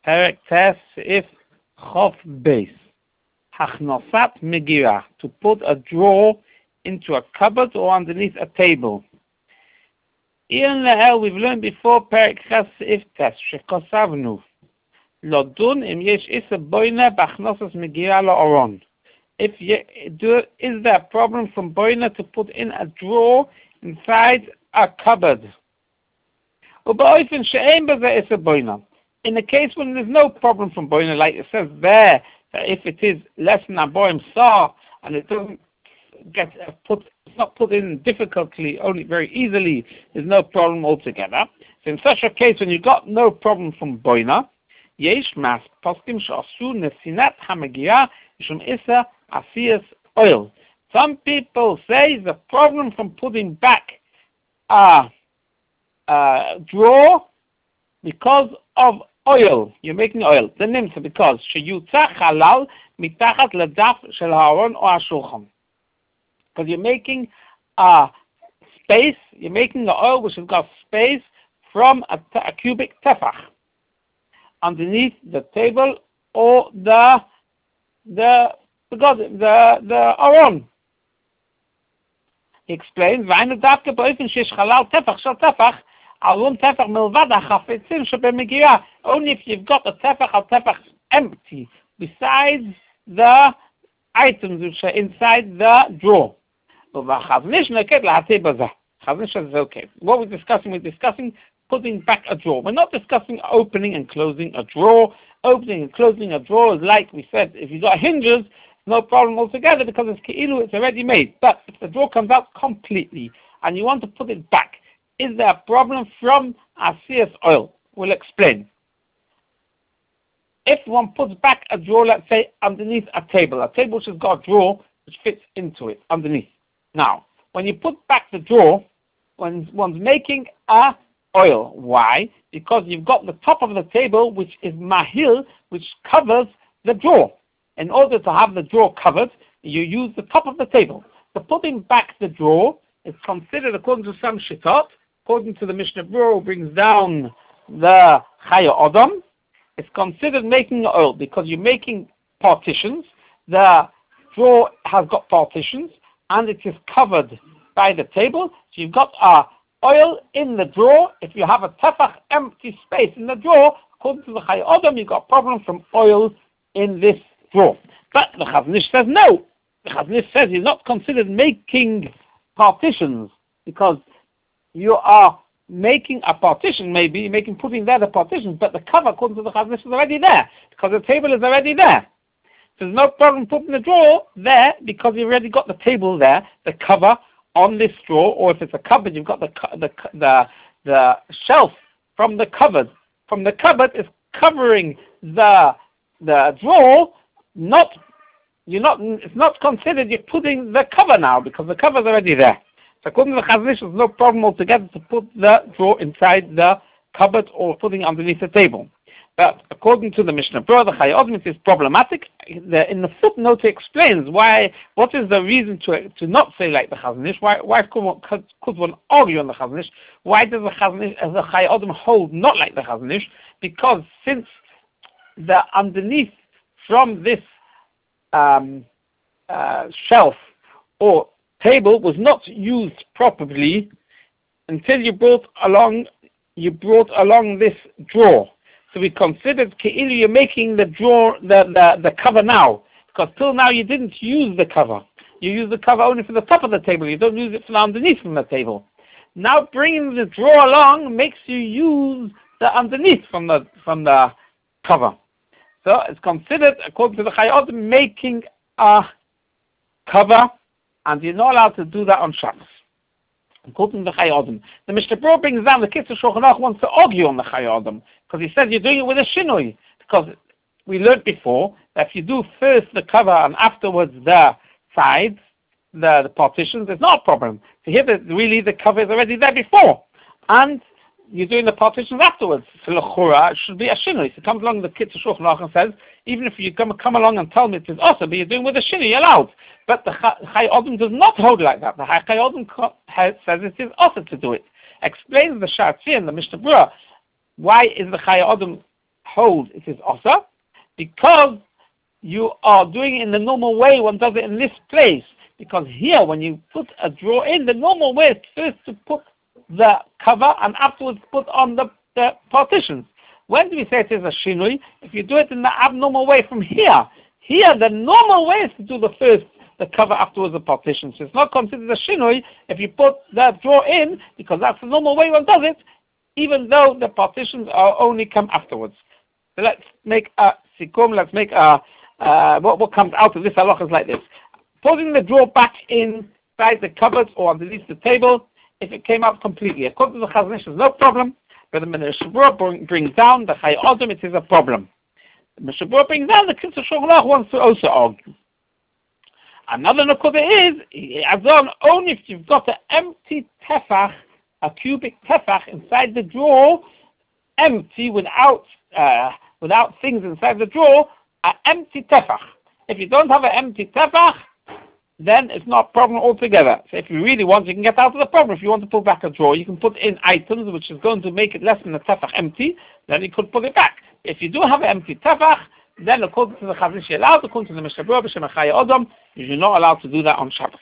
Perek Tes If Chof Beis. Hachnosat Megira, to put a drawer into a cupboard or underneath a table. Ian Lehel, we've learned before, Perek Ches If Tes, Shekosavnu. Lodun im yesh isa boina bachnosas megira la'oron. Is there a problem from boina to put in a drawer inside a cupboard? In the case when there's no problem from boina, like it says there, that if it is less than a boim saw and it doesn't get put, it's not put in difficultly, only very easily, there's no problem altogether. So in such a case, when you got no problem from boina, yesh mas poskim she'asu nesinat hamagia mishum isa asiyas oil. Some people say the problem from putting back a drawer because of oil. You're making oil. The nimsa because sheyutza halal mitachat ledaf shel haaron or hashulchan. Because you're making a space. You're making the oil which has got space from a cubic tefach underneath the table or the aron. He explains, only if you've got the tefach al tefach empty besides the items which are inside the drawer. Chaznish says okay. What we're discussing putting back a drawer. We're not discussing opening and closing a drawer. Opening and closing a drawer is like we said, if you've got hinges, no problem altogether because it's ke'ilu, it's already made. But if the drawer comes out completely and you want to put it back, is there a problem from asiyas oil? We'll explain. If one puts back a drawer, let's say underneath a table which has got a drawer which fits into it underneath. Now, when you put back the drawer, one's making a oil. Why? Because you've got the top of the table which is mahil, which covers the drawer. In order to have the drawer covered, you use the top of the table. So putting back the drawer is considered, according to some shittot, according to the Mishnah Berurah, who brings down the Chaya Odom, it's considered making the oil because you're making partitions. The drawer has got partitions and it is covered by the table. So you've got oil in the drawer. If you have a tefach empty space in the drawer, according to the Chaya Odom, you've got a problem from oil in this drawer. But the Chaznish says no. The Chaznish says you're not considered making partitions because you are making a partition, maybe putting there the partitions, but the cover, according to the Chaznish, is already there because the table is already there. So there's no problem putting the drawer there because you've already got the table there, the cover on this drawer, or if it's a cupboard, you've got the shelf from the cupboard. From the cupboard is covering the drawer. It's not considered you're putting the cover now because the cover is already there. So according to the Chaznish, there's no problem altogether to put the drawer inside the cupboard or putting underneath the table. But according to the Mishnah Berurah, the Chaya Odom, it is problematic. In the footnote, it explains what is the reason to not say like the Chaznish. Why could one argue on the Chaznish? Why does the Chaya Odom hold not like the Chaznish? Because since the underneath from this shelf or table was not used properly until you brought along this drawer. So we considered ke'ilu you're making the drawer the cover now, because till now you didn't use the cover. You use the cover only for the top of the table. You don't use it for the underneath from the table. Now bringing the drawer along makes you use the underneath from the cover. So it's considered, according to the Chaya Odom, making a cover, and you're not allowed to do that on Shabbos. According to the Chaya Odom. The Mishnah Berurah brings down, the Kitzur Shulchan Aruch wants to argue on the Chaya Odom, because he says you're doing it with a shinoi. Because we learned before that if you do first the cover and afterwards the sides, the partitions, there's not a problem. So here, really, the cover is already there before. And you're doing the partitions afterwards. So l'chura, it should be a shinoi. So it comes along the Kitzur Shulchan Aruch and says, even if you come along and tell me it is awesome, but you're doing with a shinoi, you're allowed. But the Chaya Odom does not hold like that. The Chaya Odom says it is awesome to do it. Explains the Shartzi and the Mishnah Berurah. Why is the Chaya Odom hold it is also because you are doing it in the normal way one does it in this place. Because here, when you put a drawer in, the normal way is first to put the cover and afterwards put on the partitions. When do we say it is a shinui? If you do it in the abnormal way from here. Here, the normal way is to do the cover afterwards the partitions. So it's not considered a shinui if you put the drawer in, because that's the normal way one does it, even though the partitions are only come afterwards. So let's make a sikum, let's make a, what comes out of this halacha is like this. Putting the drawer back inside the cupboard or underneath the table, if it came out completely. According to the Chazon Ish, there's no problem. But the Mishnah Berurah brings down the Chai Adam, it is a problem. The Mishnah Berurah brings down the Kitzur Shulchan Aruch wants to also argue. Another nakuda is, he adds on, only if you've got an empty tefach, a cubic tefach inside the drawer, empty without things inside the drawer, an empty tefach. If you don't have an empty tefach, then it's not a problem altogether. So if you really want, you can get out of the problem. If you want to put back a drawer, you can put in items which is going to make it less than the tefach empty, then you could put it back. If you do have an empty tefach, then according to the Chazon Ish, you're allowed, according to the Mishnah Berurah, B'Shem Chai Adam, you're not allowed to do that on Shabbos.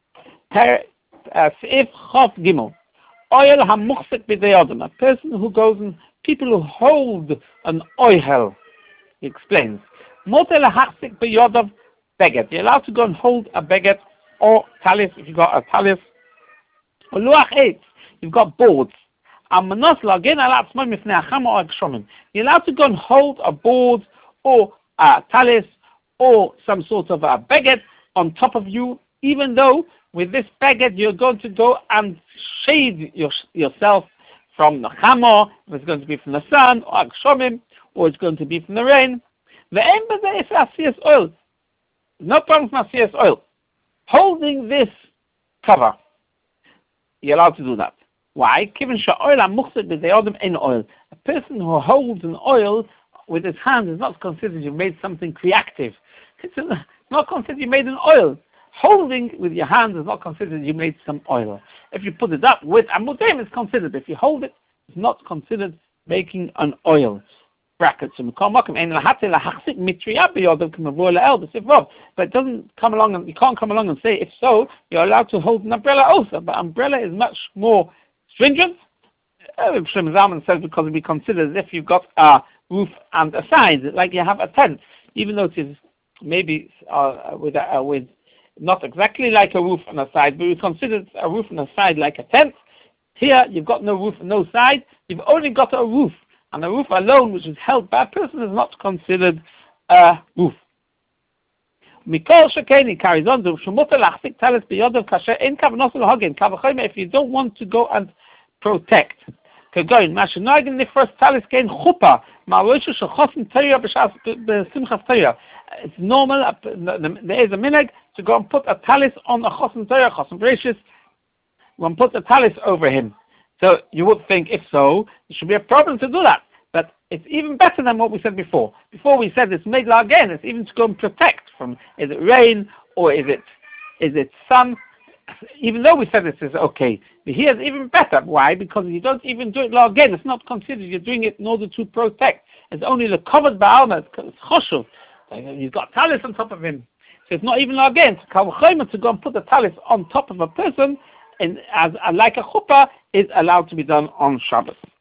Seif Chav Gimel. Oil hamuchzik b'dei Adam. A person who goes and people who hold an oil, he explains. Motel hachzik b'yodav beged. You're allowed to go and hold a beged or talis if you've got a talis. Or luach eitz. You've got boards. You're allowed to go and hold a board or a talis or some sort of a beged on top of you, even though with this beged you're going to go and shade yourself from the chamor, if it's going to be from the sun, or agshomim, or it's going to be from the rain. The aim of the is asiyas oil. No problem with asiyas oil. Holding this cover, you're allowed to do that. Why? Given she'oil amuchzik b'dei adam in oil. A person who holds an oil with his hands is not considered you made something creative. It's not considered you made an oil. Holding with your hands is not considered you made some oil. If you put it up with amudim, it's considered. If you hold it, it's not considered making an oil. Brackets. But it doesn't come along, and you can't come along and say, if so, you're allowed to hold an umbrella also. But umbrella is much more stringent. Shlomo Zalman says because it be considered as if you've got a roof and a side, like you have a tent, even though it is maybe with not exactly like a roof and a side, but we consider a roof and a side like a tent. Here, you've got no roof and no side. You've only got a roof. And a roof alone, which is held by a person, is not considered a roof. Mikol Shekeni carries on, if you don't want to go and protect. It's normal, there is a minhag to go and put a talis on a chosim Torah, chosim Bereshis, one put a talis over him. So you would think, if so, it should be a problem to do that. But it's even better than what we said before. Before we said it's made again, it's even to go and protect from, is it rain or is it sun? Even though we said this is okay. But here it's even better. Why? Because you don't even do it again. It's not considered you're doing it in order to protect. It's only the covered ba'alma. It's choshuv. You've got talis on top of him. So it's not even again. To go and put the talis on top of a person, and as like a chuppah, is allowed to be done on Shabbos.